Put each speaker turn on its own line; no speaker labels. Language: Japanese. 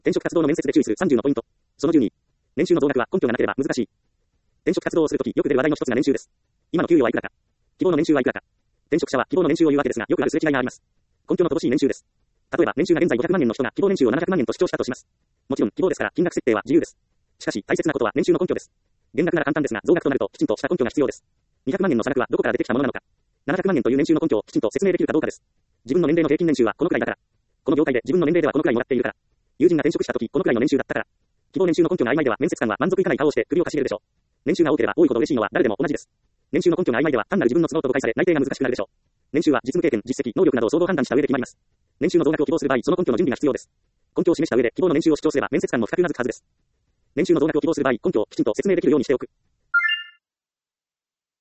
転職活動の面接で注意する30のポイント。その12。年収の増額は根拠がなければ難しい。転職活動をするときよく出る話題の一つが年収です。今の給与はいくらか。希望の年収はいくらか。転職者は希望の年収を言うわけですが、よくあるすれ違いがあります。根拠の乏しい年収です。例えば、年収が現在500万円の人が希望年収を700万円と主張したとします。もちろん、希望ですから金額設定は自由です。しかし、大切なことは年収の根拠です。減額なら簡単ですが、増額となるときちんとした根拠が必要です。200万円の差額はどこから出てきたものなのか。700万円という年収の根拠をきちんと説明できるかどうかです。自分の年齢の平均年収はこのくらいだから。この業界で自分の年齢ではこのくらいもらっているから。友人が転職したときこのくらいの年収だったから。希望年収の根拠が曖昧では面接官は満足いかない顔をして首をかしげるでしょう。年収が多ければ多いほど嬉しいのは誰でも同じです。年収の根拠が曖昧では単なる自分の都合と誤解され内定が難しくなるでしょう。年収は実務経験、実績、能力などを総合判断した上で決まります。年収の増額を希望する場合、その根拠の準備が必要です。根拠を示した上で希望の年収を主張すれば面接官も不覚うなずくはずです。年収の増額を希望する場合、根拠をきちんと説明できるようにしておく。